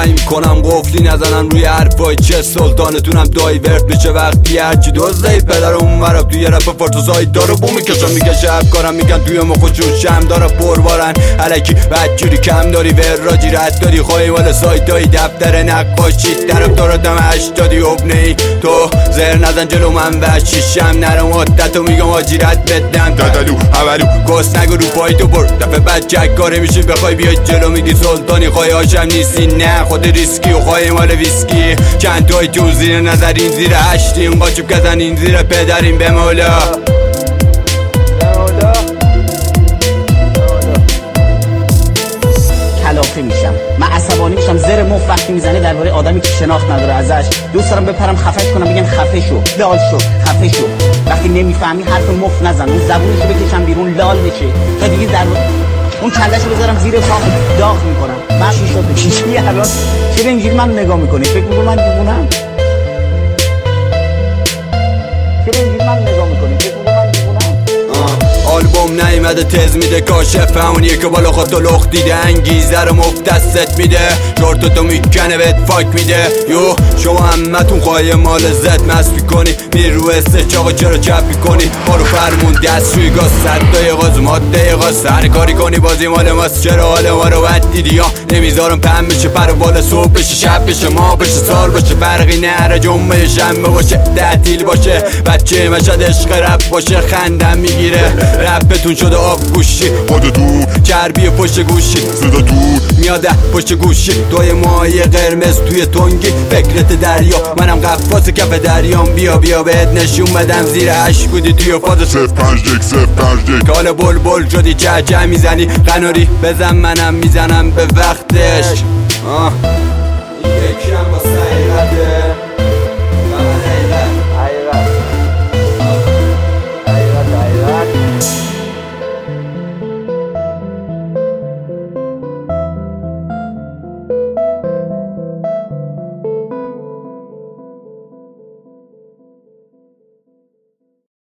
سعی میکنم قفلی نزنن روی حرفای چه سلطانتونم دایورت میشه وقتی هرچی دوزده پدر اون مرا توی رپ فارتوزایی داره بو میکشم میکشه افکارم میگن توی مخوشون شم داره پربارن علکی بدجوری کم داری وراجی رد داری خواهی مال سایتایی دفتر نقاشی طرف دارتم 80 ابنه ای تو زهر نزن جلو من وشیشم نرم عدتو میگم آجی رد بدم دادلو اولو کس نگو رو پای تو بر دفعه بعد جکاره میشی بخوای بیای جلو میگی سلطانی خواهی هاشم نیستی نه خود ریسکی و خواهی مال ویسکی چند تای تو زیر نظرین زیر هشتیم قاچب کزن این زیر پدرین به مولا کلافه میشم من عصبانی میشم زر مخ وقتی میزنه درباره آدمی که شناخت نداره ازش دوست دارم بپرم خفش کنم بگم خفه شو لال شو خفه شو وقتی نمیفهمی حرف مخ نزن اون زبونشو بکشم بیرون لال بشه تا دیگه اون کلهشو بذارم زیر پام داغ میکنم من چی شده چی الان چرا اینجوری من نگاه میکنی فکر میکنی من دیوونم چرا اینجوری من نگاه میکنی فکر میکنی من دیوونم آلبوم نیمده تز میده کاشف همونیه که بالا خودتو لخت دیده انگیزه رو مفتست میده شورتتو میکنه بهت فاک میده یو شما همتون خواهی مال زد مست میکنی میری رو استچاقا چرا چپ میکنی ما رو فرمون دست روی گاز 100 دقیقا زماد دقیقا سر کاری کنی بازی مال ماست چرا حال ما رو بد دیدی ها نمیذارم پم بشه پر بالا صبح بشه شب بشه ما بشه سال باشه فرقی نره جمعه شنبه باشه تعطیل باشه بچه مشهد عشق رپ باشه خندم میگیره رپتون شده آب گوشی خود دور چربی پشت گوشی صدا دور میاده پشت گوشی توی ماهی قرمز توی تنگی فکرت دریا منم قفاس کف دریام بیا بیا بهت نشون بدم زیر عشق بودی توی فاز 051 کال بلبل شدی چه میزنی قناری بزن منم میزنم به وقتش یکی هم با